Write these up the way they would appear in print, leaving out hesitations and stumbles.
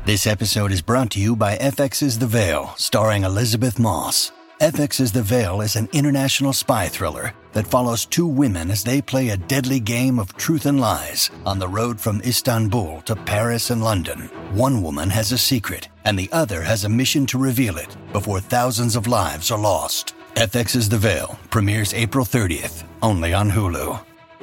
This episode is brought to you by FX's The Veil, starring Elizabeth Moss. FX's The Veil is an international spy thriller that follows two women as they play a deadly game of truth and lies on the road from Istanbul to Paris and London. One woman has a secret, and the other has a mission to reveal it before thousands of lives are lost. FX's The Veil premieres April 30th, only on Hulu.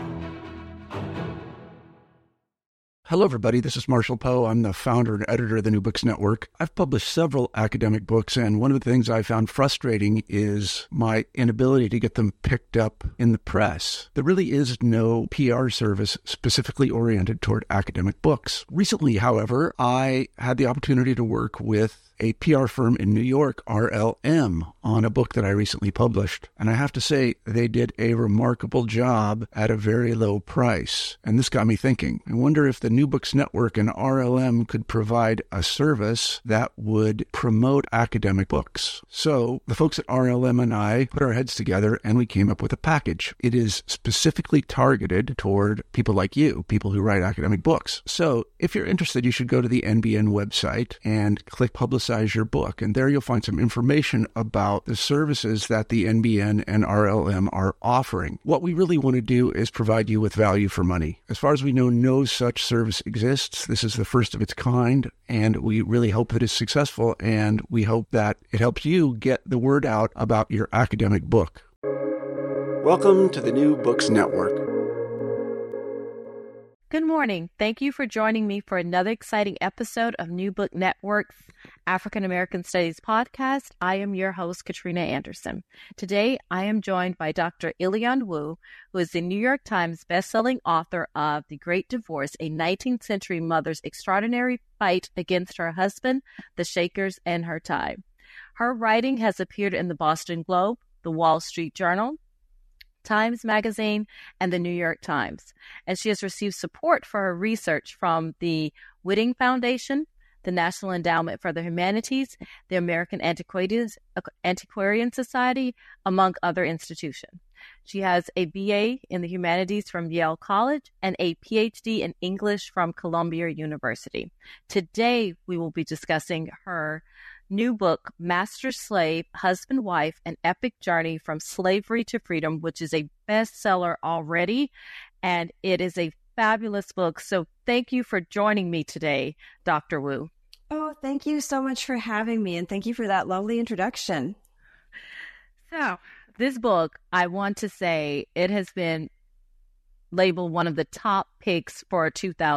Hello, everybody. This is Marshall Poe. I'm the founder and editor of the New Books Network. I've published several academic books, and one of the things I found frustrating is my inability to get them picked up in the press. There really is no PR service specifically oriented toward academic books. Recently, however, I had the opportunity to work with a PR firm in New York, RLM, on a book that I recently published. And I have to say, they did a remarkable job at a very low price. And this got me thinking. I wonder if the New Books Network and RLM could provide a service that would promote academic books. So the folks at RLM and I put our heads together and we came up with a package. It is specifically targeted toward people like you, people who write academic books. So if you're interested, you should go to the NBN website and click Publicize Your Book. And there you'll find some information about the services that the NBN and RLM are offering. What we really want to do is provide you with value for money. As far as we know, no such service exists. This is the first of its kind, and we really hope it is successful, and we hope that it helps you get the word out about your academic book. Welcome to the New Books Network. Good morning. Thank you for joining me for another exciting episode of New Book Network's African American Studies podcast. I am your host, Katrina Anderson. Today, I am joined by Dr. Ilian Wu, who is the New York Times bestselling author of The Great Divorce, a 19th century mother's extraordinary fight against her husband, the Shakers, and her time. Her writing has appeared in the Boston Globe, the Wall Street Journal, Times Magazine, and the New York Times. And she has received support for her research from the Whitting Foundation, the National Endowment for the Humanities, the American Antiquarian Society, among other institutions. She has a BA in the Humanities from Yale College and a PhD in English from Columbia University. Today, we will be discussing her new book, Master Slave, Husband, Wife, An Epic Journey from Slavery to Freedom, which is a bestseller already, and it is a fabulous book. So thank you for joining me today, Dr. Wu. Oh, thank you so much for having me, and thank you for that lovely introduction. So this book, I want to say, it has been labeled one of the top picks for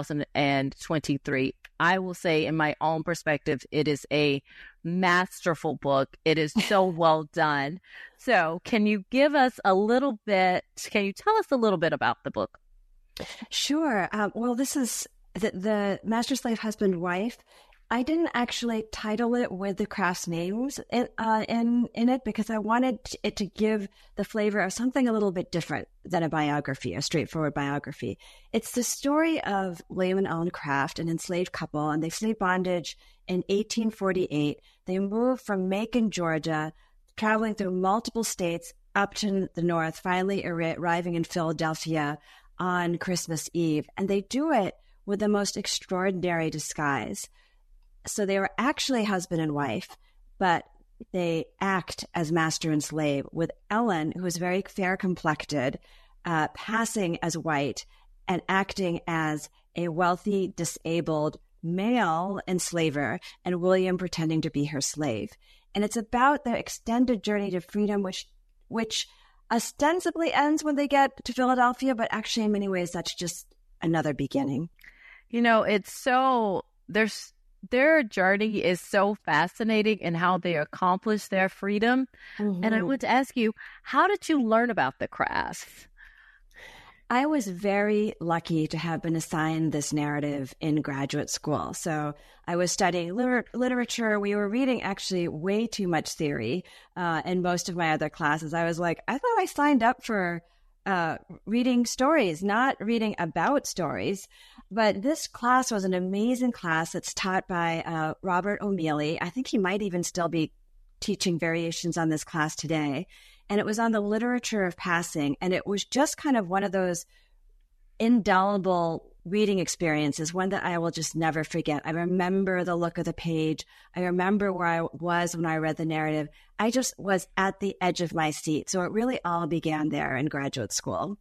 2023. I will say, in my own perspective, it is a masterful book. It is so well done. So can you tell us a little bit about the book? Sure. Well, this is the Master Slave Husband Wife. I didn't actually title it with the craft names in it because I wanted it to give the flavor of something a little bit different than a biography, a straightforward biography. It's the story of William and Ellen Craft, an enslaved couple, and they flee bondage in 1848. They moved from Macon, Georgia, traveling through multiple states up to the north, finally arriving in Philadelphia on Christmas Eve. And they do it with the most extraordinary disguise. So they were actually husband and wife, but they act as master and slave, with Ellen, who is very fair-complected, passing as white and acting as a wealthy, disabled male enslaver, and William pretending to be her slave. And it's about the extended journey to freedom, which ostensibly ends when they get to Philadelphia, but actually in many ways that's just another beginning. You know, their journey is so fascinating in how they accomplish their freedom. Mm-hmm. And I want to ask you, how did you learn about the Crafts? I was very lucky to have been assigned this narrative in graduate school. So I was studying literature. We were reading actually way too much theory in most of my other classes. I was like, I thought I signed up for reading stories, not reading about stories. But this class was an amazing class. It's taught by Robert O'Meally. I think he might even still be teaching variations on this class today. And it was on the literature of passing. And it was just kind of one of those indelible reading experience is one that I will just never forget. I remember the look of the page. I remember where I was when I read the narrative. I just was at the edge of my seat. So it really all began there in graduate school.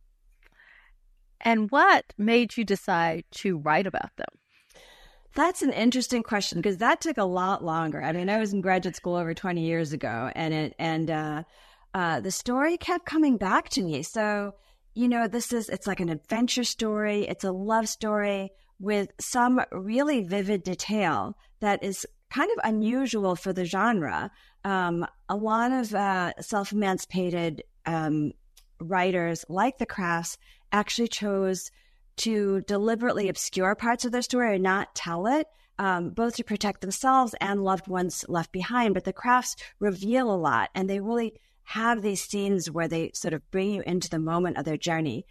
And what made you decide to write about them? That's an interesting question because that took a lot longer. I mean, I was in graduate school over 20 years ago, and the story kept coming back to me. So, it's like an adventure story. It's a love story with some really vivid detail that is kind of unusual for the genre. A lot of self-emancipated writers like the Crafts actually chose to deliberately obscure parts of their story or not tell it, both to protect themselves and loved ones left behind. But the Crafts reveal a lot, and they really have these scenes where they sort of bring you into the moment of their journey.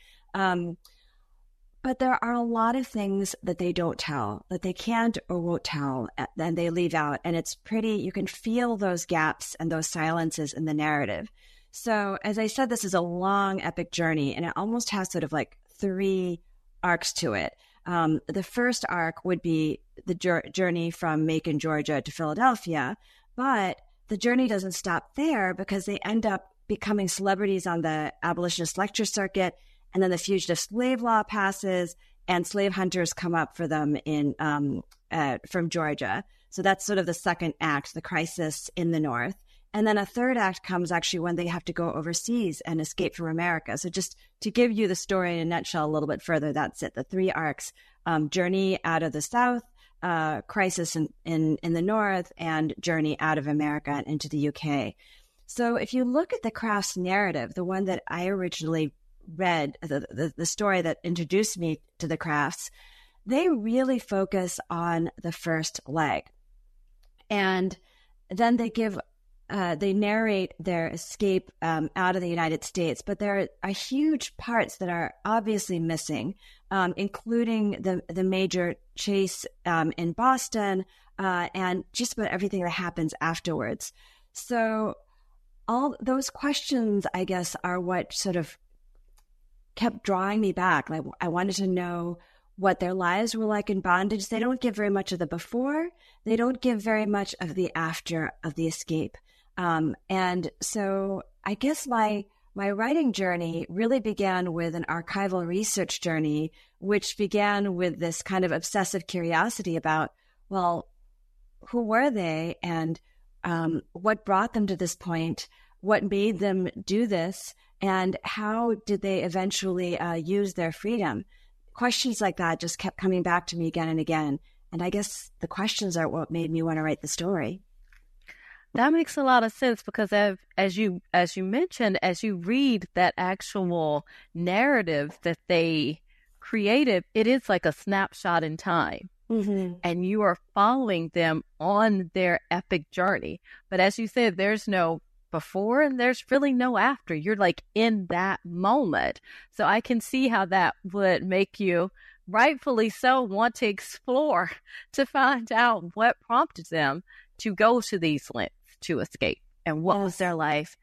But there are a lot of things that they don't tell, that they can't or won't tell, and they leave out. And it's pretty, you can feel those gaps and those silences in the narrative. So as I said, this is a long, epic journey, and it almost has sort of like 3 arcs to it. The first arc would be the journey from Macon, Georgia to Philadelphia, but the journey doesn't stop there because they end up becoming celebrities on the abolitionist lecture circuit, and then the fugitive slave law passes, and slave hunters come up for them from Georgia. So that's sort of the second act, the crisis in the North. And then a third act comes actually when they have to go overseas and escape from America. So just to give you the story in a nutshell a little bit further, that's it. The 3 arcs, journey out of the South, crisis in the North, and journey out of America and into the UK. So if you look at the Crafts narrative, the one that I originally read, the story that introduced me to the Crafts, they really focus on the first leg. And then they narrate their escape out of the United States, but there are huge parts that are obviously missing, including the major chase in Boston and just about everything that happens afterwards. So all those questions, I guess, are what sort of kept drawing me back. Like, I wanted to know what their lives were like in bondage. They don't give very much of the before. They don't give very much of the after of the escape. And so I guess my writing journey really began with an archival research journey, which began with this kind of obsessive curiosity about, well, who were they, and what brought them to this point, what made them do this, and how did they eventually use their freedom? Questions like that just kept coming back to me again and again. And I guess the questions are what made me want to write the story. That makes a lot of sense because as you mentioned, as you read that actual narrative that they created, it is like a snapshot in time. Mm-hmm. And you are following them on their epic journey. But as you said, there's no before and there's really no after. You're like in that moment. So I can see how that would make you, rightfully so, want to explore to find out what prompted them to go to these lengths to escape, and what was their life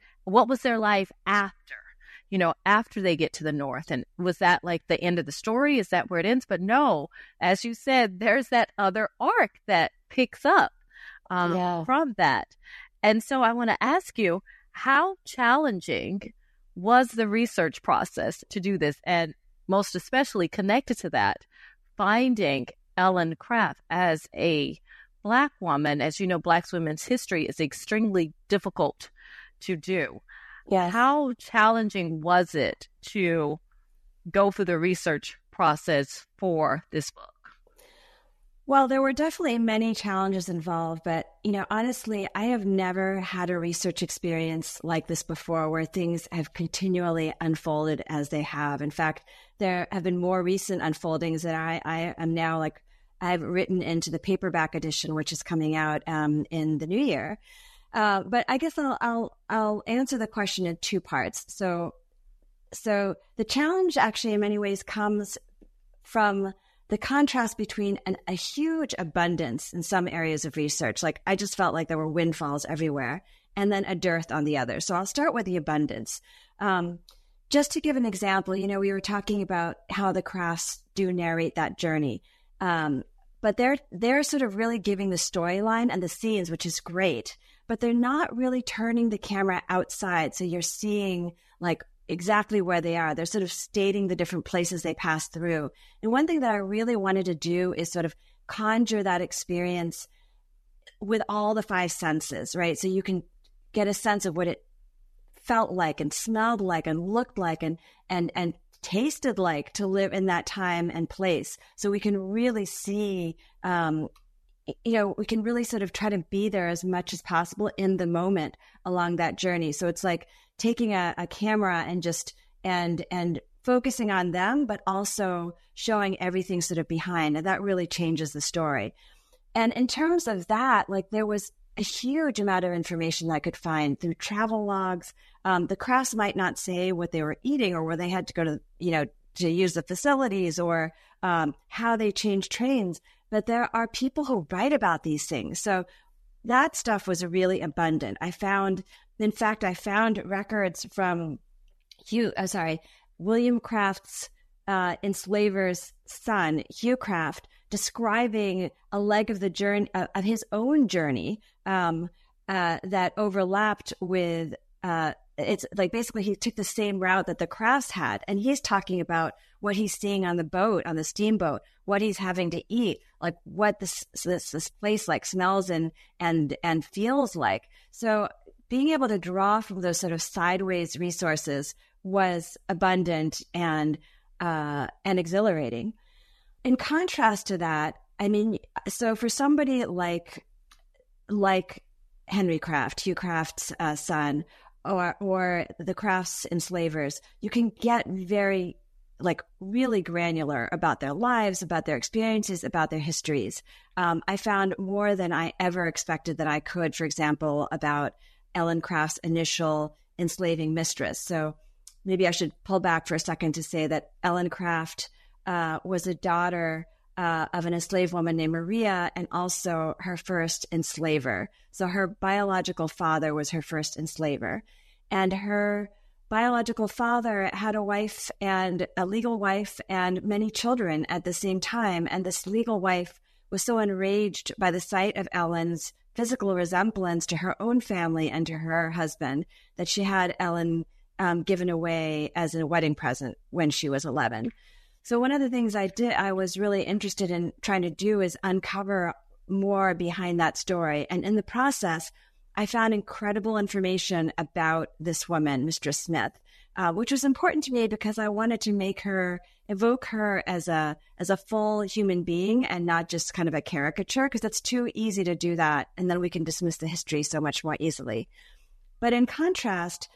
after, after they get to the North. And was that like the end of the story? Is that where it ends? But no, as you said, there's that other arc that picks up from that. And so I want to ask you, how challenging was the research process to do this? And most especially connected to that, finding Ellen Craft as a Black woman. As you know, Black women's history is extremely difficult to do. Yes. How challenging was it to go through the research process for this book? Well, there were definitely many challenges involved, but, honestly, I have never had a research experience like this before where things have continually unfolded as they have. In fact, there have been more recent unfoldings that I am now I've written into the paperback edition, which is coming out in the new year. But I guess I'll answer the question in 2 parts. So the challenge actually in many ways comes from the contrast between a huge abundance in some areas of research. Like, I just felt like there were windfalls everywhere, and then a dearth on the other. So I'll start with the abundance. just to give an example, we were talking about how the crafts do narrate that journey. But they're sort of really giving the storyline and the scenes, which is great, but they're not really turning the camera outside. So you're seeing like exactly where they are. They're sort of stating the different places they pass through. And one thing that I really wanted to do is sort of conjure that experience with all the 5 senses, right? So you can get a sense of what it felt like and smelled like and looked like and tasted like to live in that time and place. So we can really see, we can really sort of try to be there as much as possible in the moment along that journey. So it's like taking a camera and just, and focusing on them, but also showing everything sort of behind. And that really changes the story. And in terms of that, like there was a huge amount of information that I could find through travel logs. The crafts might not say what they were eating or where they had to go to, to use the facilities or how they changed trains, but there are people who write about these things. So that stuff was really abundant. I found records from William Craft's enslaver's son, Hugh Craft, describing a leg of the journey of his own journey that overlapped with. It's like basically he took the same route that the Crafts had, and he's talking about what he's seeing on the boat, on the steamboat, what he's having to eat, like what this place like smells and feels like. So being able to draw from those sort of sideways resources was abundant and exhilarating. In contrast to that, I mean, so for somebody like Henry Craft, Hugh Craft's son, or the Crafts enslavers, you can get very, like, really granular about their lives, about their experiences, about their histories. I found more than I ever expected that I could, for example, about Ellen Craft's initial enslaving mistress. So maybe I should pull back for a second to say that Ellen Craft was a daughter of an enslaved woman named Maria, and also her first enslaver. So her biological father was her first enslaver. And her biological father had a wife, and a legal wife, and many children at the same time. And this legal wife was so enraged by the sight of Ellen's physical resemblance to her own family and to her husband that she had Ellen given away as a wedding present when she was 11. So one of the things I was really interested in trying to do is uncover more behind that story. And in the process, I found incredible information about this woman, Mistress Smith, which was important to me because I wanted to evoke her as a full human being and not just kind of a caricature, because it's too easy to do that. And then we can dismiss the history so much more easily. But in contrast,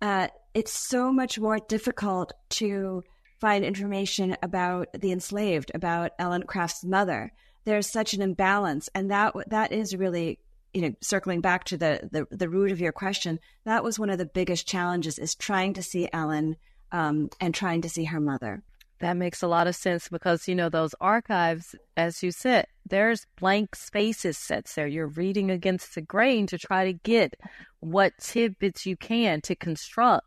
it's so much more difficult to find information about the enslaved, about Ellen Craft's mother. There's such an imbalance, and that is really, circling back to the root of your question. That was one of the biggest challenges, is trying to see Ellen and trying to see her mother. That makes a lot of sense because, those archives, as you said, there's blank spaces set there. You're reading against the grain to try to get what tidbits you can to construct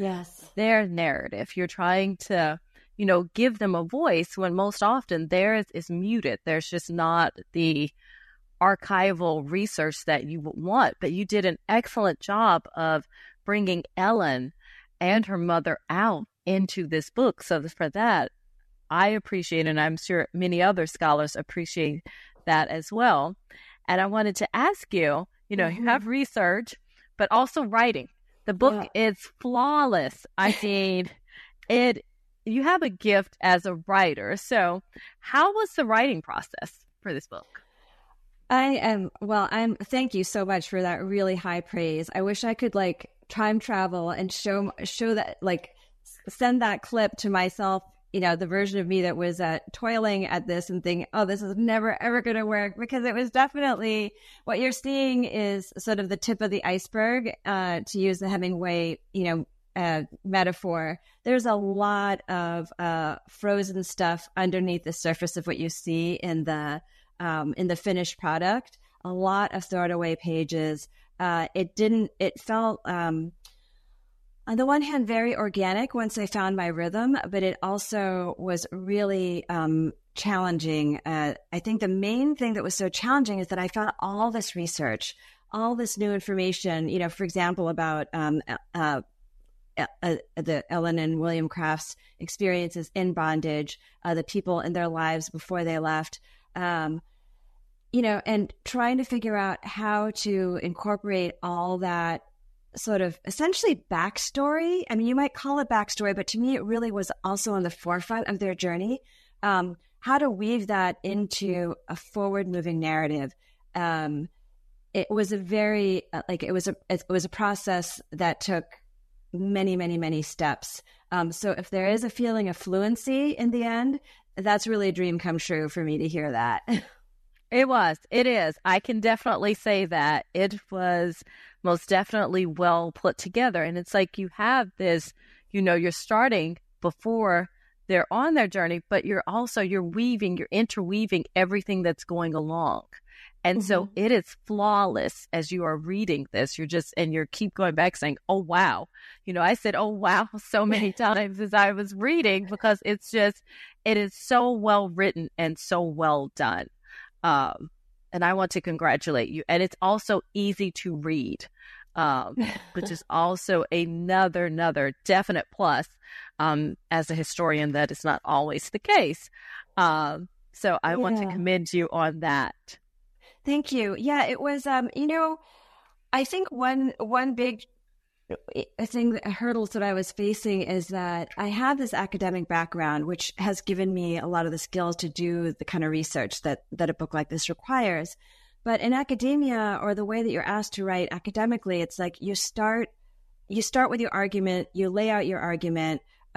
their narrative. You're trying to, give them a voice when most often theirs is muted. There's just not the archival research that you would want. But you did an excellent job of bringing Ellen and her mother out into this book. So for that, I appreciate, and I'm sure many other scholars appreciate that as well. And I wanted to ask you, you have research, but also writing. The book is flawless. I mean, you have a gift as a writer. So how was the writing process for this book? Thank you so much for that really high praise. I wish I could time travel and show that, send that clip to myself, the version of me that was toiling at this and thinking, oh, this is never, ever going to work, because it was definitely, what you're seeing is sort of the tip of the iceberg, to use the Hemingway, metaphor. There's a lot of frozen stuff underneath the surface of what you see in the finished product. A lot of thrown away pages. It felt On the one hand, very organic once I found my rhythm, but it also was really challenging. I think the main thing that was so challenging is that I found all this research, all this new information, for example, about the Ellen and William Craft's experiences in bondage, the people in their lives before they left, and trying to figure out how to incorporate all that sort of essentially backstory. I mean, you might call it backstory, but to me, it really was also on the forefront of their journey. How to weave that into a forward-moving narrative. It was a very it was a process that took many, many, many steps. So if there is a feeling of fluency in the end, that's really a dream come true for me to hear that. It is. I can definitely say that. It was most definitely well put together. And it's like you have this, you're starting before they're on their journey, but you're interweaving everything that's going along. And so it is flawless as you are reading this. You keep going back saying, oh, wow. I said, oh, wow, so many times as I was reading, because it is so well written and so well done. And I want to congratulate you. And it's also easy to read, which is also another definite plus. As a historian, that is not always the case. So I want to commend you on that. Thank you. Yeah, it was, I think one big hurdles that I was facing is that I have this academic background, which has given me a lot of the skills to do the kind of research that a book like this requires. But in academia, or the way that you're asked to write academically, it's like you start with your argument, you lay out your argument,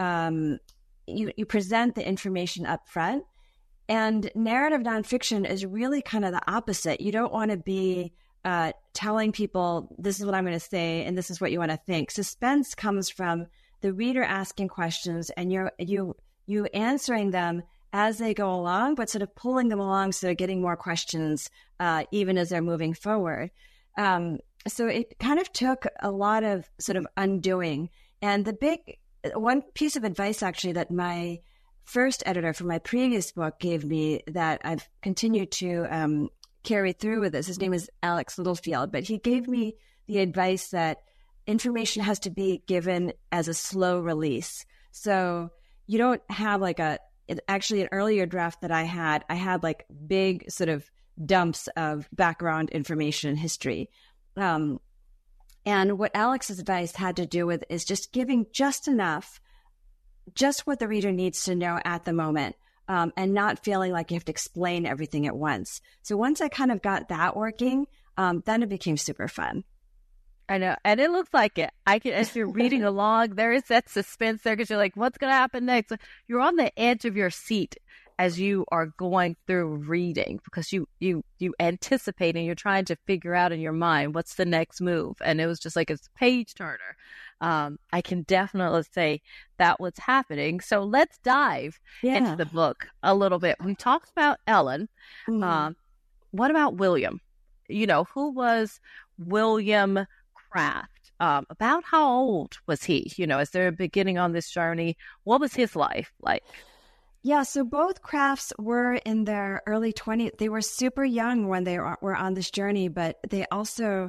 you present the information up front. And narrative nonfiction is really kind of the opposite. You don't want to be telling people, this is what I'm going to say, and this is what you want to think. Suspense comes from the reader asking questions, and you answering them as they go along, but sort of pulling them along so they're getting more questions even as they're moving forward. So it kind of took a lot of sort of undoing. And one piece of advice actually that my first editor for my previous book gave me that I've continued to carry through with this. His name is Alex Littlefield, but he gave me the advice that information has to be given as a slow release. So you don't have actually an earlier draft that I had like big sort of dumps of background information and history. And what Alex's advice had to do with is just giving just enough, just what the reader needs to know at the moment, and not feeling like you have to explain everything at once. So once I kind of got that working, then it became super fun. I know. And it looks like it. As you're reading along, there is that suspense there because you're like, what's going to happen next? You're on the edge of your seat as you are going through reading because you anticipate and you're trying to figure out in your mind what's the next move. And it was just like a page turner. I can definitely say that was happening. So let's dive into the book a little bit. We talked about Ellen. Mm-hmm. What about William? Who was William Craft? About how old was he? As they're beginning on this journey, what was his life like? Yeah, so both Crafts were in their early 20s. They were super young when they were on this journey, but they also,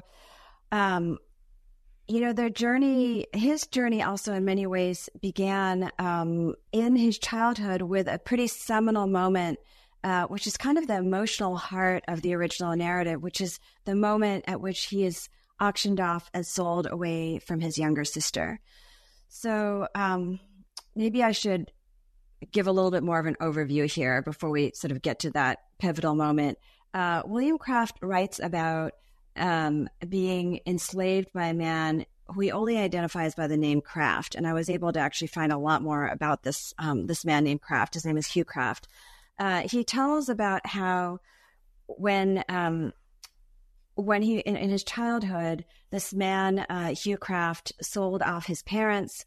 their journey, his journey also in many ways began in his childhood with a pretty seminal moment, which is kind of the emotional heart of the original narrative, which is the moment at which he is auctioned off and sold away from his younger sister. So maybe I should give a little bit more of an overview here before we sort of get to that pivotal moment. William Craft writes about being enslaved by a man who he only identifies by the name Craft. And I was able to actually find a lot more about this man named Craft. His name is Hugh Craft. He tells about how when he, in his childhood, this man, Hugh Craft, sold off his parents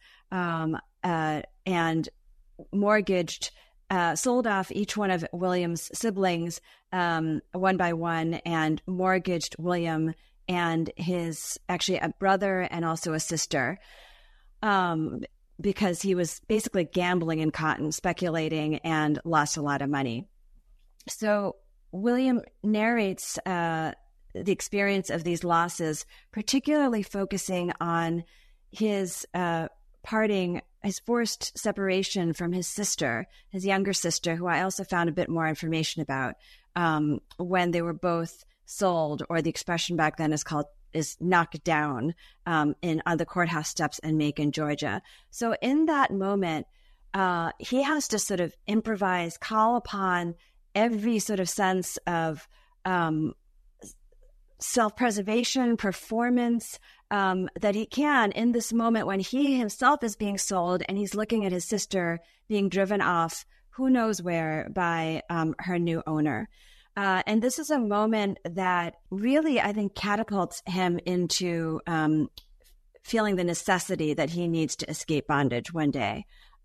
and mortgaged, sold off each one of William's siblings one by one and mortgaged William and his, actually a brother and also a sister. because he was basically gambling in cotton, speculating, and lost a lot of money. So William narrates the experience of these losses, particularly focusing on his his forced separation from his sister, his younger sister, who I also found a bit more information about, when they were both sold, or the expression back then is knocked down on the courthouse steps in Macon, Georgia. So in that moment, he has to sort of improvise, call upon every sort of sense of self-preservation, performance, that he can in this moment when he himself is being sold and he's looking at his sister being driven off, who knows where, by her new owner. And this is a moment that really, I think, catapults him into feeling the necessity that he needs to escape bondage one day.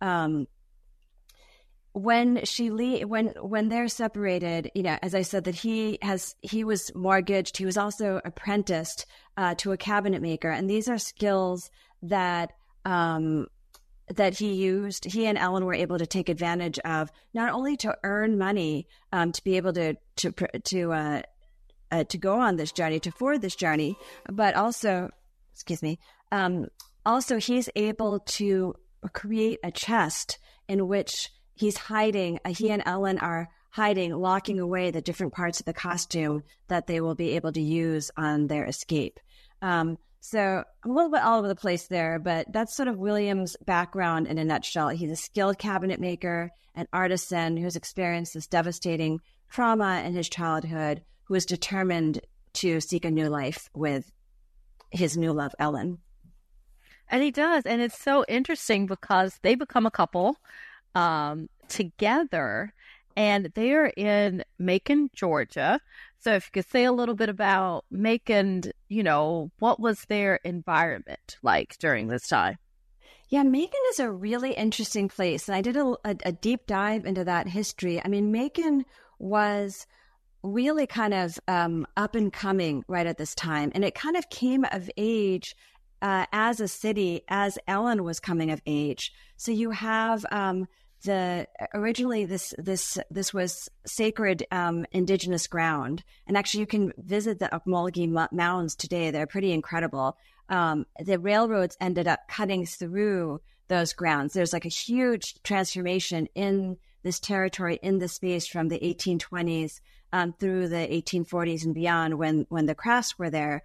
When they're separated, as I said, that he was mortgaged. He was also apprenticed to a cabinet maker, and these are skills that he used. He and Ellen were able to take advantage of, not only to earn money to be able to go on this journey, to forward this journey, but also, also he's able to create a chest in which he's hiding. He and Ellen are hiding, locking away the different parts of the costume that they will be able to use on their escape. So I'm a little bit all over the place there, but that's sort of William's background in a nutshell. He's a skilled cabinet maker, an artisan who's experienced this devastating trauma in his childhood, who is determined to seek a new life with his new love, Ellen. And he does. And it's so interesting because they become a couple together, and they're in Macon, Georgia. So if you could say a little bit about Macon, what was their environment like during this time? Yeah, Macon is a really interesting place. And I did a deep dive into that history. I mean, Macon was really kind of up and coming right at this time. And it kind of came of age as a city as Ellen was coming of age. So you have originally this was sacred indigenous ground, and actually you can visit the Okmulgee Mounds today. They're pretty incredible. The railroads ended up cutting through those grounds. There's like a huge transformation in this territory, in this space, from the 1820s through the 1840s and beyond, when the Crafts were there.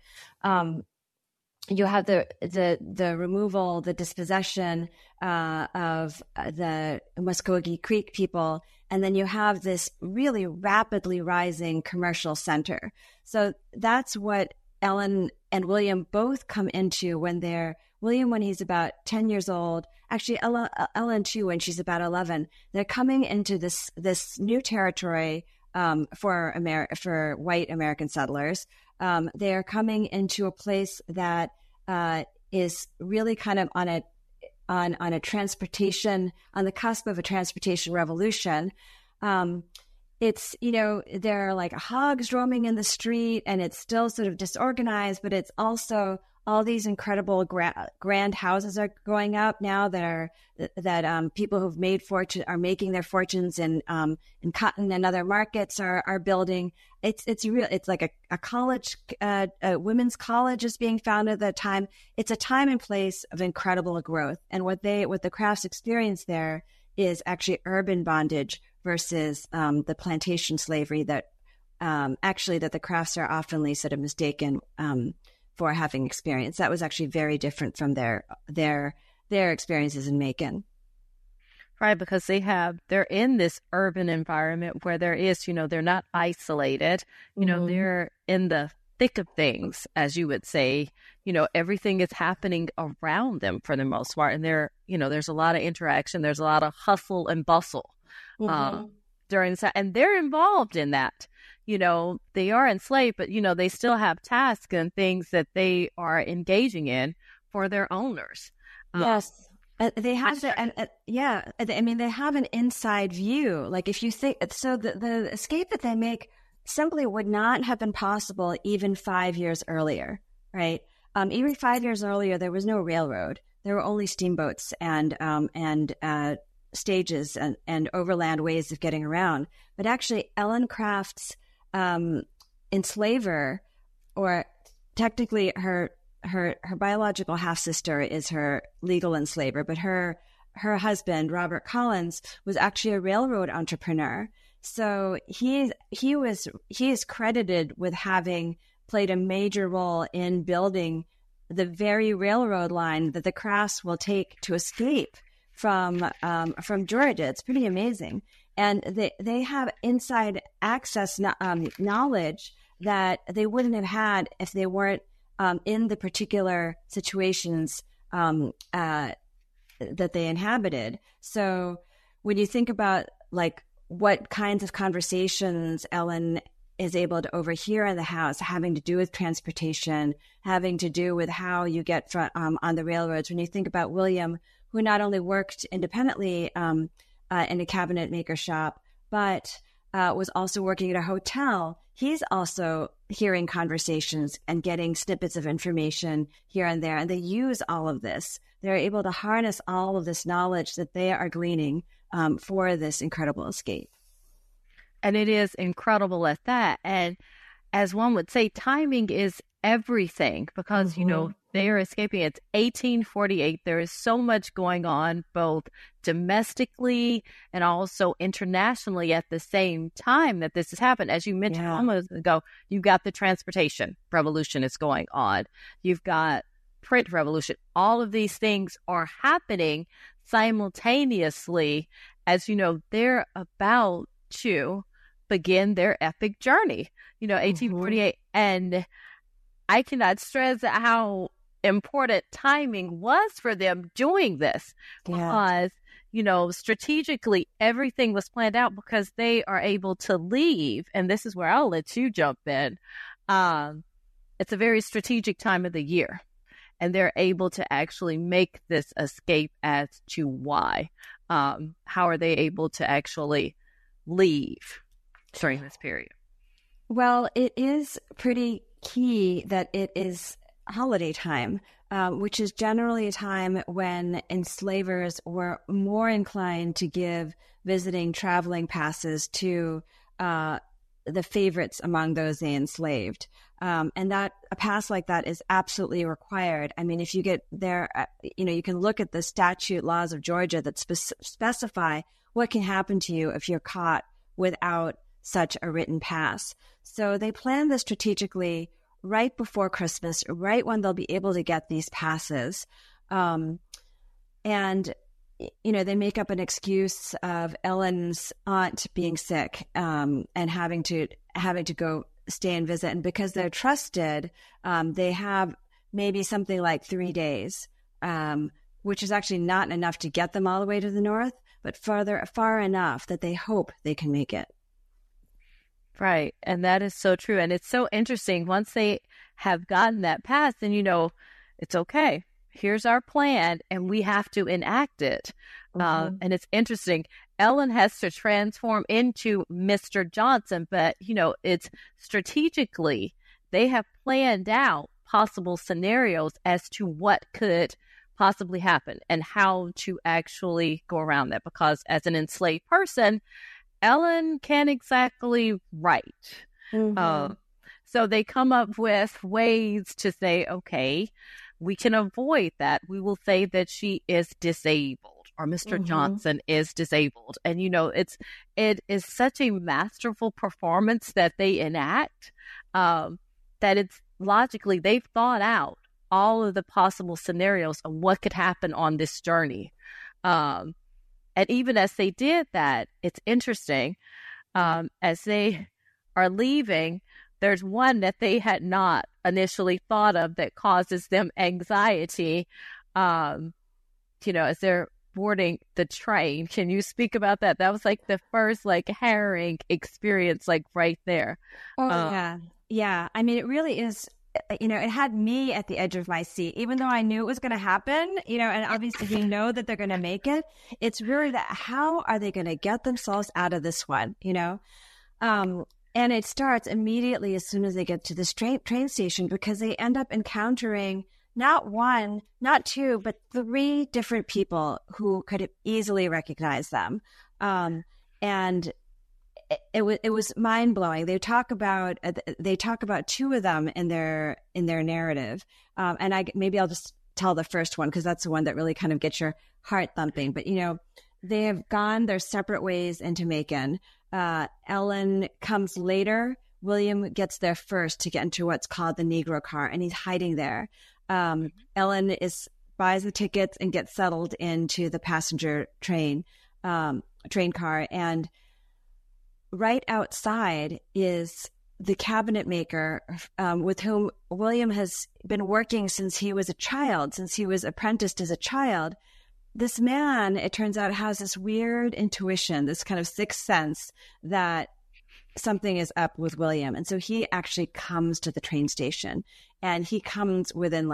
You have the removal, the dispossession of the Muskogee Creek people, and then you have this really rapidly rising commercial center. So that's what Ellen and William both come into when he's about 10 years old. Actually, Ellen too, when she's about 11. They're coming into this new territory for white American settlers. They are coming into a place that is really kind of on a transportation, on the cusp of a transportation revolution. It's, there are like hogs roaming in the street, and it's still sort of disorganized, but it's also all these incredible grand houses are going up now that people who've made are making their fortunes in cotton and other markets are building. It's real. It's like a college, a women's college is being founded at that time. It's a time and place of incredible growth. And what the Crafts experience there is actually urban bondage versus the plantation slavery that the Crafts are often sort of mistaken for having experienced. That was actually very different from their experiences in Macon. Right, because they're in this urban environment where there is, they're not isolated, they're in the thick of things, as you would say. Everything is happening around them for the most part. And there's a lot of interaction. There's a lot of hustle and bustle during this time. And they're involved in that. They are enslaved, but, they still have tasks and things that they are engaging in for their owners. Yes. They have they have an inside view. Like if you think, so the escape that they make simply would not have been possible even 5 years earlier, right? Even 5 years earlier, there was no railroad. there were only steamboats and stages and overland ways of getting around. But actually, Ellen Craft's enslaver, or technically her biological half-sister is her legal enslaver, but her husband, Robert Collins, was actually a railroad entrepreneur. So he is credited with having played a major role in building the very railroad line that the Crafts will take to escape from Georgia. It's pretty amazing. And they have inside access knowledge that they wouldn't have had if they weren't in the particular situations that they inhabited. So when you think about like what kinds of conversations Ellen is able to overhear in the house, having to do with transportation, having to do with how you get from, on the railroads. When you think about William, who not only worked independently in a cabinet maker shop, but was also working at a hotel, he's also hearing conversations and getting snippets of information here and there. And they use all of this. They're able to harness all of this knowledge that they are gleaning for this incredible escape. And it is incredible at that. And as one would say, timing is everything because, you know, they are escaping. It's 1848. There is so much going on, both domestically and also internationally at the same time that this has happened. As you mentioned a moment ago, you've got the transportation revolution is going on. You've got print revolution. All of these things are happening simultaneously as, you know, they're about to begin their epic journey, 1848. And I cannot stress how important timing was for them doing this because, strategically everything was planned out because they are able to leave. And this is where I'll let you jump in. It's a very strategic time of the year and they're able to actually make this escape as to why. How are they able to actually leave during this period? Well, it is pretty key that it is holiday time, which is generally a time when enslavers were more inclined to give visiting traveling passes to the favorites among those they enslaved. And that a pass like that is absolutely required. I mean, if you get there, you can look at the statute laws of Georgia that specify what can happen to you if you're caught without such a written pass. So they plan this strategically right before Christmas, right when they'll be able to get these passes. And, they make up an excuse of Ellen's aunt being sick and having to go stay and visit. And because they're trusted, they have maybe something like 3 days, which is actually not enough to get them all the way to the north, but far enough that they hope they can make it. Right. And that is so true. And it's so interesting. Once they have gotten that pass, then, it's okay. Here's our plan and we have to enact it. And it's interesting. Ellen has to transform into Mr. Johnson, but, it's strategically, they have planned out possible scenarios as to what could possibly happen and how to actually go around that. Because as an enslaved person, Ellen can't exactly write. So they come up with ways to say, okay, we can avoid that. We will say that she is disabled or Mr. Johnson is disabled. And, it is such a masterful performance that they enact that it's logically, they've thought out all of the possible scenarios of what could happen on this journey. And even as they did that, it's interesting, as they are leaving, there's one that they had not initially thought of that causes them anxiety, as they're boarding the train. Can you speak about that? That was like the first harrowing experience, right there. Yeah. I mean, it really is. It had me at the edge of my seat, even though I knew it was going to happen, and obviously we know that they're going to make it. It's really that how are they going to get themselves out of this one, and it starts immediately as soon as they get to this train station because they end up encountering not one, not two, but three different people who could have easily recognized them. And it was mind blowing. They talk about two of them in their narrative, and maybe I'll just tell the first one because that's the one that really kind of gets your heart thumping. But they have gone their separate ways into Macon. Ellen comes later. William gets there first to get into what's called the Negro car, and he's hiding there. Ellen buys the tickets and gets settled into the passenger train car, and right outside is the cabinet maker with whom William has been working since he was a child, since he was apprenticed as a child. This man, it turns out, has this weird intuition, this kind of sixth sense that something is up with William. And so he actually comes to the train station, and he comes within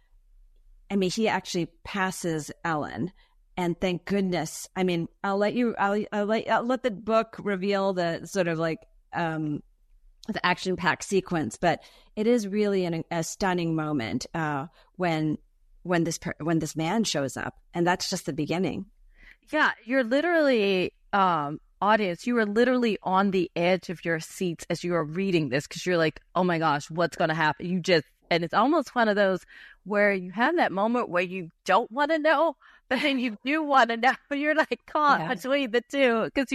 he actually passes Ellen. And thank goodness. I mean, I'll let the book reveal the sort of the action-packed sequence, but it is really a stunning moment when this man shows up, and that's just the beginning. Yeah, you're literally audience. You were literally on the edge of your seats as you were reading this because you're like, oh my gosh, what's going to happen? And it's almost one of those where you have that moment where you don't want to know, but then you do want to know. You're like caught between the two because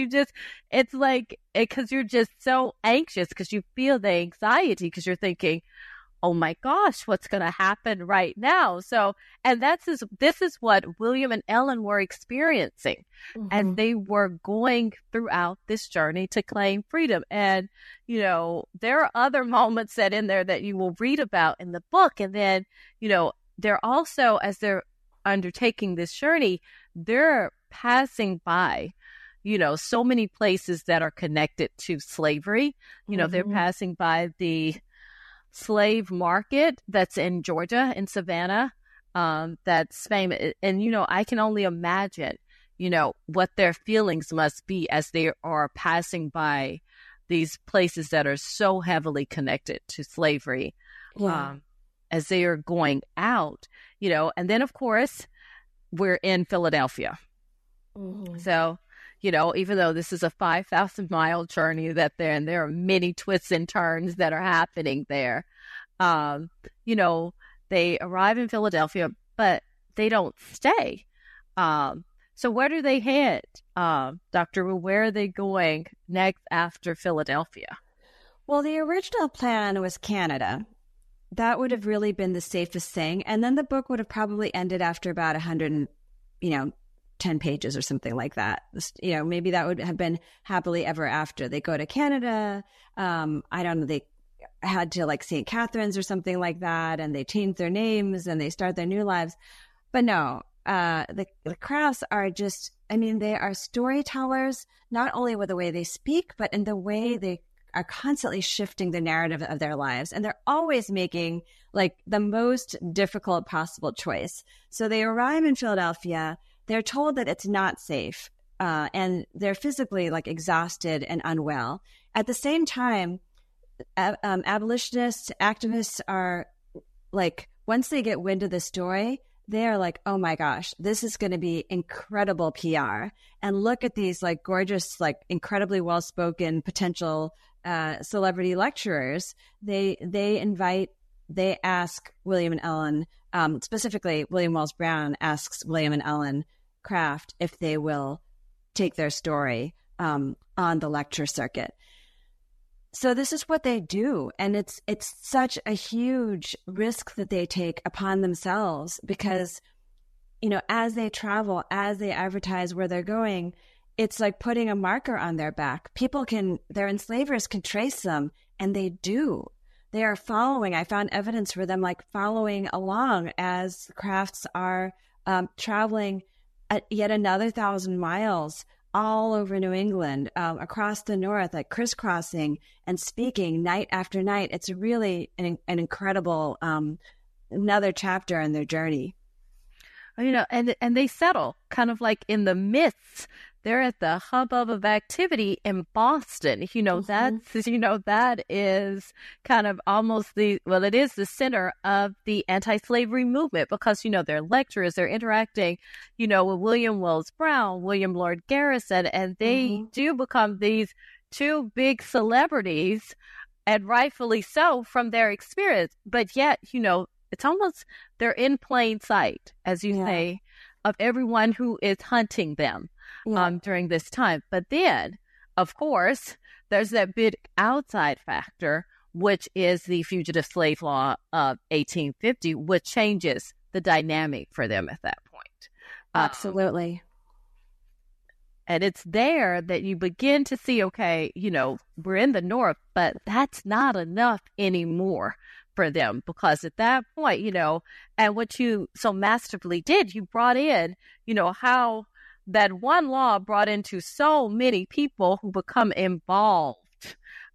because you're just so anxious because you feel the anxiety because you're thinking, oh my gosh, what's going to happen right now? So, and this is what William and Ellen were experiencing. Mm-hmm. And they were going throughout this journey to claim freedom. And, there are other moments set in there that you will read about in the book. And then, they're also, as they're undertaking this journey, they're passing by, so many places that are connected to slavery. Mm-hmm. They're passing by the slave market that's in Georgia, in Savannah, that's famous. And, I can only imagine, what their feelings must be as they are passing by these places that are so heavily connected to slavery, as they are going out, and then of course we're in Philadelphia. Mm-hmm. So, even though this is a 5,000-mile journey that there are many twists and turns that are happening there. They arrive in Philadelphia, but they don't stay. So where do they head, Dr. Wu? Where are they going next after Philadelphia? Well, the original plan was Canada. That would have really been the safest thing. And then the book would have probably ended after about 110 pages or something like that. Maybe that would have been happily ever after. They go to Canada. I don't know. They had to St. Catharines or something like that. And they change their names and they start their new lives. But no, the Crafts are just, they are storytellers, not only with the way they speak, but in the way they are constantly shifting the narrative of their lives. And they're always making the most difficult possible choice. So they arrive in Philadelphia. They're told that it's not safe. And they're physically exhausted and unwell. At the same time, abolitionists, activists are once they get wind of the story, they're like, oh my gosh, this is going to be incredible PR. And look at these gorgeous, incredibly well-spoken potential celebrity lecturers. They ask William and Ellen, specifically William Wells Brown asks William and Ellen Craft if they will take their story on the lecture circuit. So this is what they do. And it's such a huge risk that they take upon themselves because, as they travel, as they advertise where they're going, it's like putting a marker on their back. Their enslavers can trace them, and they do. They are following. I found evidence for them following along as Crafts are traveling yet another 1,000 miles all over New England, across the North, crisscrossing and speaking night after night. It's really an incredible another chapter in their journey. And they settle kind of in the midst. they're at the hubbub of activity in Boston. That is kind of almost it is the center of the anti-slavery movement because, they're lecturers, they're interacting, with William Wells Brown, William Lord Garrison, and they do become these two big celebrities, and rightfully so from their experience. But yet, it's almost they're in plain sight, as you say, of everyone who is hunting them during this time. But then, of course, there's that big outside factor, which is the Fugitive Slave Law of 1850, which changes the dynamic for them at that point. Absolutely. And it's there that you begin to see, okay, we're in the North, but that's not enough anymore for them, because at that point, and what you so masterfully did, you brought in, how that one law brought into so many people who become involved,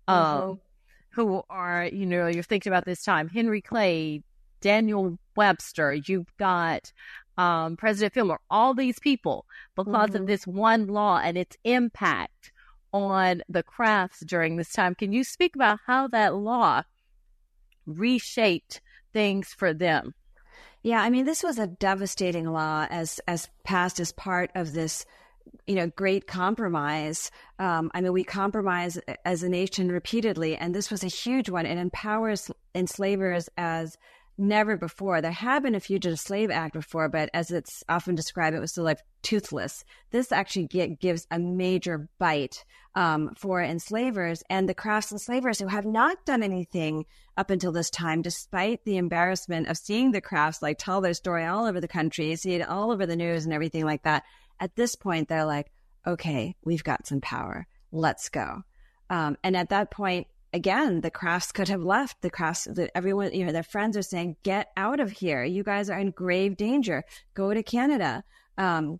who are, you're thinking about this time, Henry Clay, Daniel Webster, you've got President Fillmore, all these people, because of this one law and its impact on the crafts during this time. Can you speak about how that law reshaped things for them? Yeah, I mean, this was a devastating law as passed as part of this, great compromise. We compromise as a nation repeatedly, and this was a huge one. It empowers enslavers as never before. There had been a Fugitive Slave Act before, but as it's often described, it was still like toothless. This actually gives a major bite for enslavers and the crafts enslavers who have not done anything up until this time, despite the embarrassment of seeing the crafts like tell their story all over the country, see it all over the news and everything like that. At this point, they're like, okay, we've got some power. Let's go. And at that point, again, the crafts could have left. The crafts, everyone, their friends are saying, get out of here. You guys are in grave danger. Go to Canada. That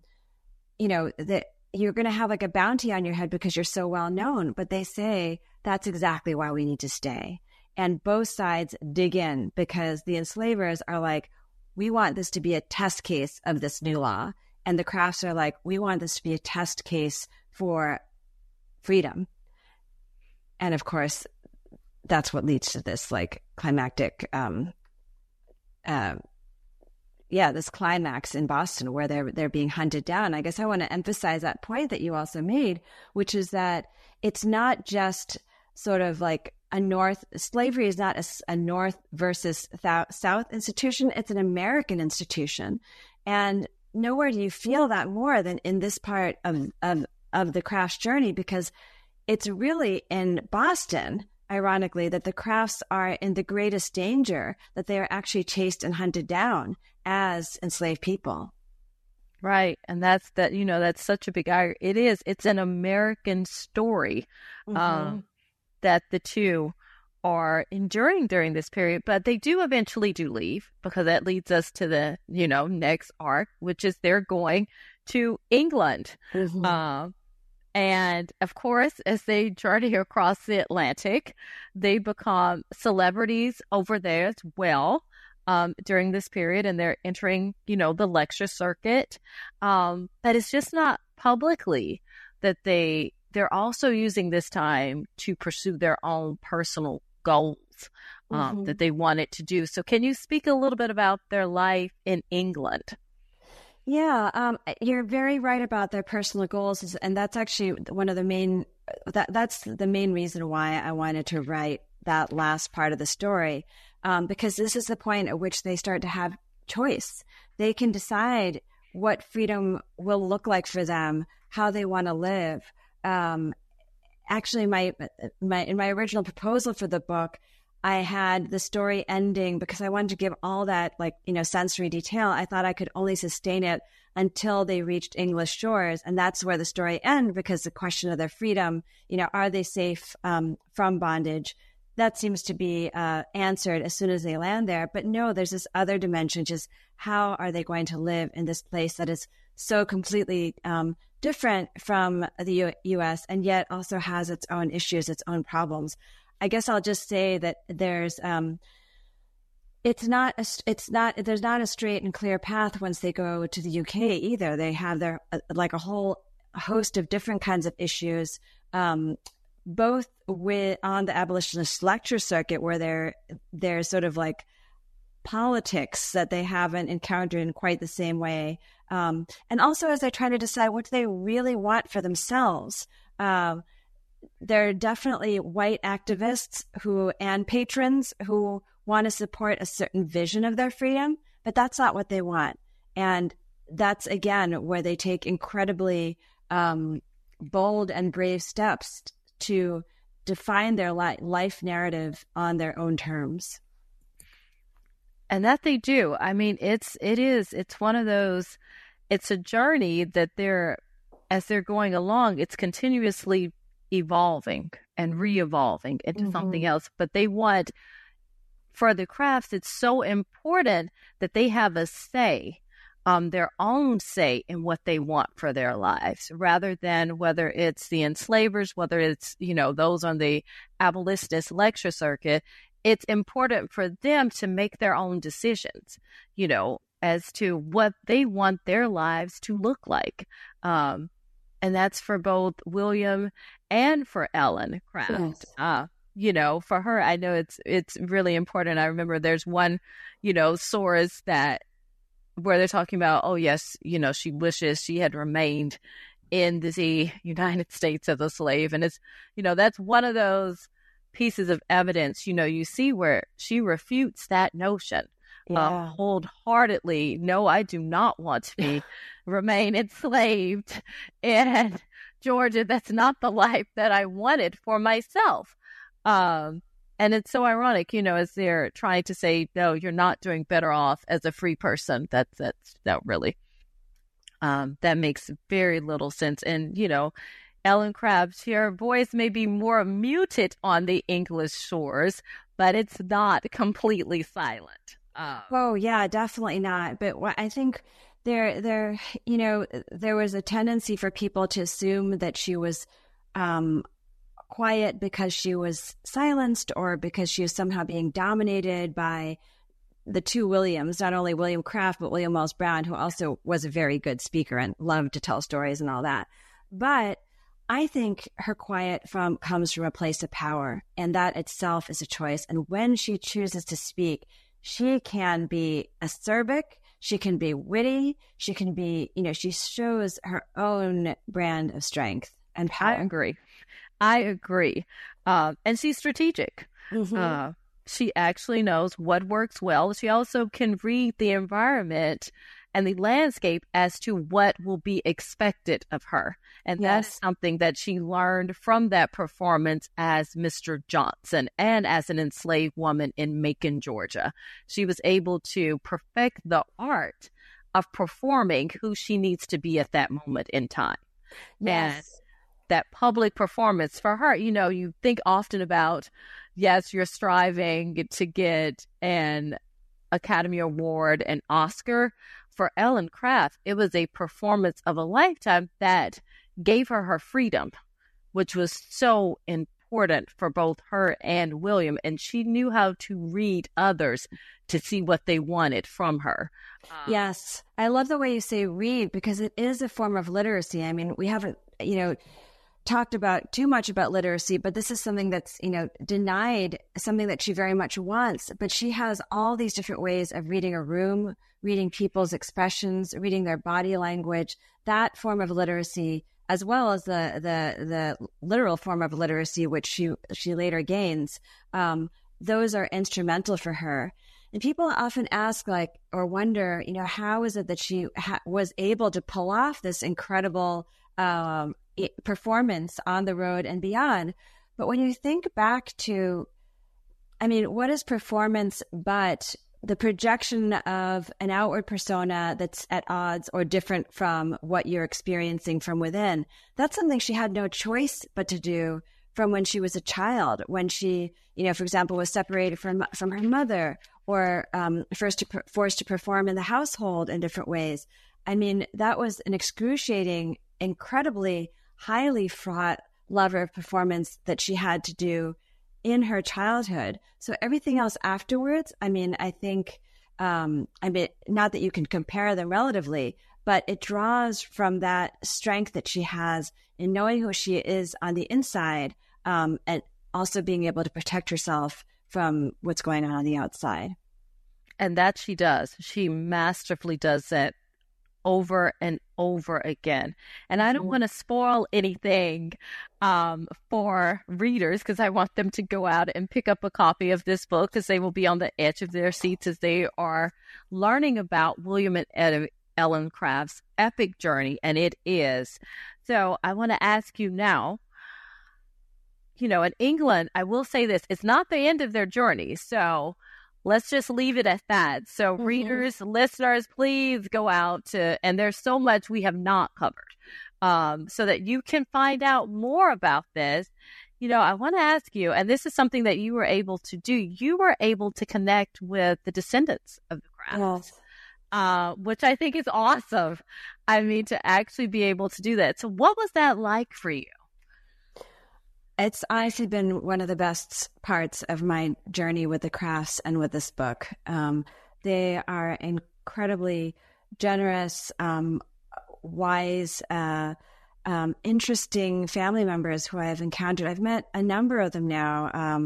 you're going to have like a bounty on your head because you're so well known. But they say that's exactly why we need to stay. And both sides dig in because the enslavers are like, we want this to be a test case of this new law. And the crafts are like, we want this to be a test case for freedom. And of course, that's what leads to this like climactic, this climax in Boston where they're being hunted down. I guess I want to emphasize that point that you also made, which is that it's not just sort of like slavery is not a North versus South institution. It's an American institution. And nowhere do you feel that more than in this part of the craft's journey, because it's really in Boston, ironically, that the crafts are in the greatest danger, that they are actually chased and hunted down as enslaved people. Right. And that's such a big irony. It's an American story that the two are enduring during this period, but they do eventually leave, because that leads us to the, next arc, which is they're going to England. And of course, as they journey across the Atlantic, they become celebrities over there as well during this period, and they're entering, the lecture circuit. But it's just not publicly that they're also using this time to pursue their own personal goals that they wanted to do. So can you speak a little bit about their life in England? Yeah, you're very right about their personal goals, and that's actually one of the main. That's the main reason why I wanted to write that last part of the story, because this is the point at which they start to have choice. They can decide what freedom will look like for them, how they want to live. Actually, in my original proposal for the book, I had the story ending because I wanted to give all that sensory detail. I thought I could only sustain it until they reached English shores. And that's where the story ends, because the question of their freedom, are they safe from bondage? That seems to be answered as soon as they land there. But no, there's this other dimension, just how are they going to live in this place that is so completely different from the U.S. and yet also has its own issues, its own problems. I guess I'll just say that there's there's not a straight and clear path once they go to the UK either. They have their a whole a host of different kinds of issues, both on the abolitionist lecture circuit, where they're sort of like politics that they haven't encountered in quite the same way. And also as they try to decide what they really want for themselves. There are definitely white activists and patrons who want to support a certain vision of their freedom, but that's not what they want. And that's, again, where they take incredibly bold and brave steps to define their life narrative on their own terms. And that they do. I mean, it's one of those, it's a journey that as they're going along, it's continuously evolving and re-evolving into something else. But they want, for the crafts, it's so important that they have a say, their own say in what they want for their lives, rather than whether it's the enslavers, whether it's, those on the abolitionist lecture circuit. It's important for them to make their own decisions, as to what they want their lives to look like. And that's for both William and for Ellen Craft. Yes. For her, I know it's really important. I remember there's one, source where they're talking about, oh, yes, she wishes she had remained in the United States as a slave. And it's, that's one of those pieces of evidence, you see where she refutes that notion. Wholeheartedly, no, I do not want to remain enslaved in Georgia. That's not the life that I wanted for myself. And it's so ironic, as they're trying to say, no, you're not doing better off as a free person. That really, that makes very little sense. And, Ellen Craft, her voice may be more muted on the English shores, but it's not completely silent. Oh, yeah, definitely not. But I think there was a tendency for people to assume that she was quiet because she was silenced, or because she was somehow being dominated by the two Williams, not only William Craft, but William Wells Brown, who also was a very good speaker and loved to tell stories and all that. But I think her quiet comes from a place of power, and that itself is a choice. And when she chooses to speak, she can be acerbic, she can be witty, she can be, she shows her own brand of strength and power. I agree. And she's strategic. Mm-hmm. She actually knows what works well. She also can read the environment and the landscape as to what will be expected of her. And That is something that she learned from that performance as Mr. Johnson and as an enslaved woman in Macon, Georgia. She was able to perfect the art of performing who she needs to be at that moment in time. Yes. And that public performance for her, you think often about, yes, you're striving to get an Academy Award, an Oscar. For Ellen Craft, it was a performance of a lifetime that gave her freedom, which was so important for both her and William. And she knew how to read others to see what they wanted from her. Yes. I love the way you say read, because it is a form of literacy. I mean, we haven't, talked about too much about literacy, but this is something that's, denied, something that she very much wants. But she has all these different ways of reading a room, reading people's expressions, reading their body language. That form of literacy, as well as the literal form of literacy, which she later gains, those are instrumental for her. And people often ask, or wonder, how is it that she was able to pull off this incredible performance on the road and beyond? But when you think back to, what is performance but the projection of an outward persona that's at odds or different from what you're experiencing from within? That's something she had no choice but to do from when she was a child, when she, for example, was separated from her mother, or forced to perform in the household in different ways. That was an excruciating, incredibly highly fraught lever of performance that she had to do in her childhood. So everything else afterwards, I think, not that you can compare them relatively, but it draws from that strength that she has in knowing who she is on the inside, and also being able to protect herself from what's going on the outside. And that she does. She masterfully does that over and over again. And I don't want to spoil anything for readers, because I want them to go out and pick up a copy of this book, because they will be on the edge of their seats as they are learning about William and Ellen Craft's epic journey, and it is. So I want to ask you now, in England, I will say this, it's not the end of their journey. So let's just leave it at that. So readers, listeners, please go out and there's so much we have not covered, so that you can find out more about this. I want to ask you, and this is something that you were able to do. You were able to connect with the descendants of the Crafts, which I think is awesome. I mean, to actually be able to do that. So what was that like for you? It's honestly been one of the best parts of my journey with the Crafts and with this book. They are incredibly generous, wise, interesting family members who I have encountered. I've met a number of them now.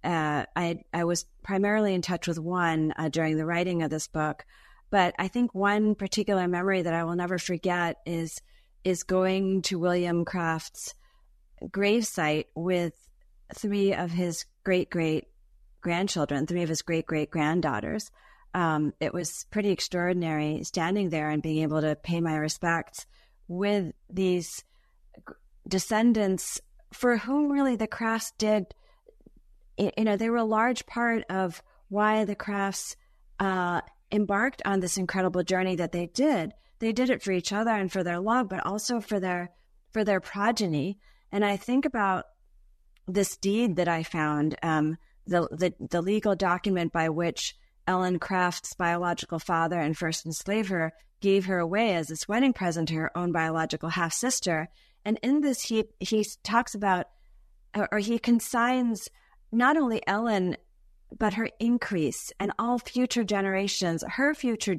I was primarily in touch with one during the writing of this book, but I think one particular memory that I will never forget is going to William Craft's gravesite with three of his great-great-grandchildren, three of his great-great-granddaughters. It was pretty extraordinary standing there and being able to pay my respects with these descendants for whom really the Crafts did, they were a large part of why the Crafts embarked on this incredible journey that they did. They did it for each other and for their love, but also for their progeny. And I think about this deed that I found, the legal document by which Ellen Craft's biological father and first enslaver gave her away as this wedding present to her own biological half-sister. And in this, he talks about, or he consigns not only Ellen, but her increase and all future generations, her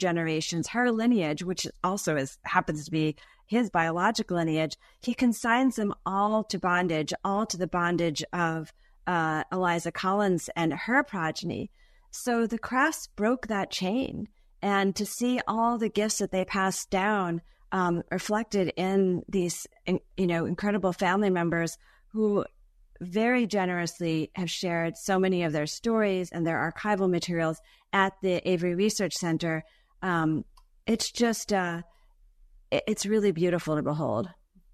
lineage, which also happens to be his biological lineage. He consigns them all to bondage, all to the bondage of Eliza Collins and her progeny. So the Crafts broke that chain, and to see all the gifts that they passed down reflected in these, incredible family members who very generously have shared so many of their stories and their archival materials at the Avery Research Center. It's just, it's really beautiful to behold.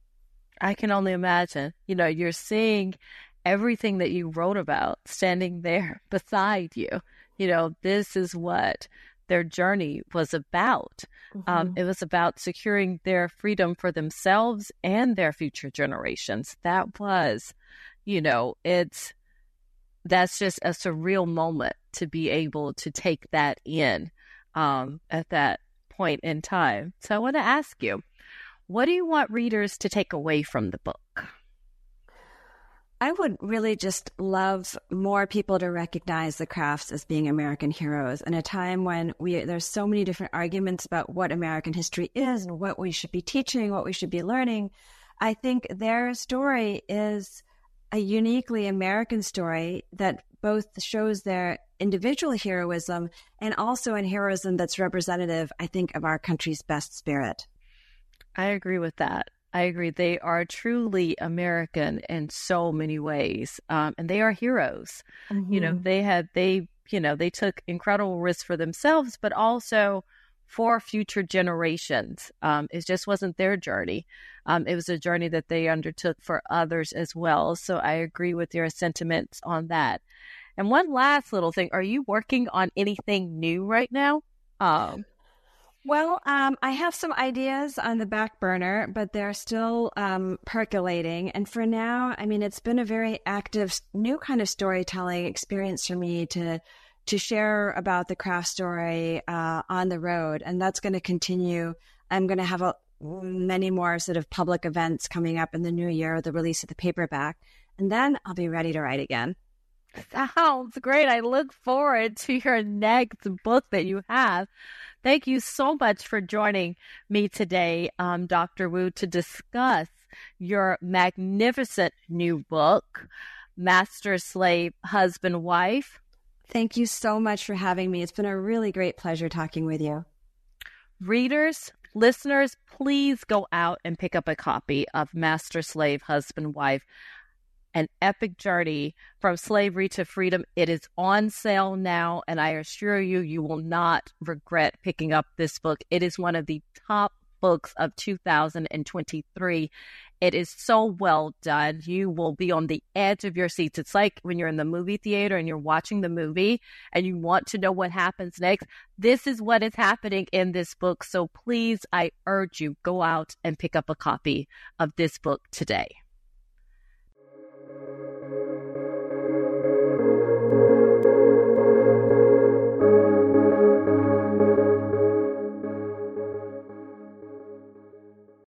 I can only imagine. You're seeing everything that you wrote about standing there beside you. This is what their journey was about. It was about securing their freedom for themselves and their future generations. That was, that's just a surreal moment to be able to take that in at that point in time. So I want to ask you, what do you want readers to take away from the book? I would really just love more people to recognize the Crafts as being American heroes in a time when there's so many different arguments about what American history is and what we should be teaching, what we should be learning. I think their story is a uniquely American story that both shows their individual heroism and also in heroism that's representative, I think, of our country's best spirit. I agree with that. I agree. They are truly American in so many ways, and they are heroes. They took incredible risks for themselves, but also for future generations. It just wasn't their journey. It was a journey that they undertook for others as well. So I agree with your sentiments on that. And one last little thing: are you working on anything new right now? Well, I have some ideas on the back burner, but they're still percolating. And for now, it's been a very active new kind of storytelling experience for me to share about the Craft story on the road. And that's going to continue. I'm going to have many more sort of public events coming up in the new year, the release of the paperback. And then I'll be ready to write again. Sounds great. I look forward to your next book that you have. Thank you so much for joining me today, Dr. Wu, to discuss your magnificent new book, Master Slave, Husband, Wife. Thank you so much for having me. It's been a really great pleasure talking with you. Readers, listeners, please go out and pick up a copy of Master Slave, Husband, Wife, An Epic Journey from Slavery to Freedom. It is on sale now, and I assure you, you will not regret picking up this book. It is one of the top books of 2023. It is so well done. You will be on the edge of your seats. It's like when you're in the movie theater and you're watching the movie and you want to know what happens next. This is what is happening in this book. So please, I urge you, go out and pick up a copy of this book today.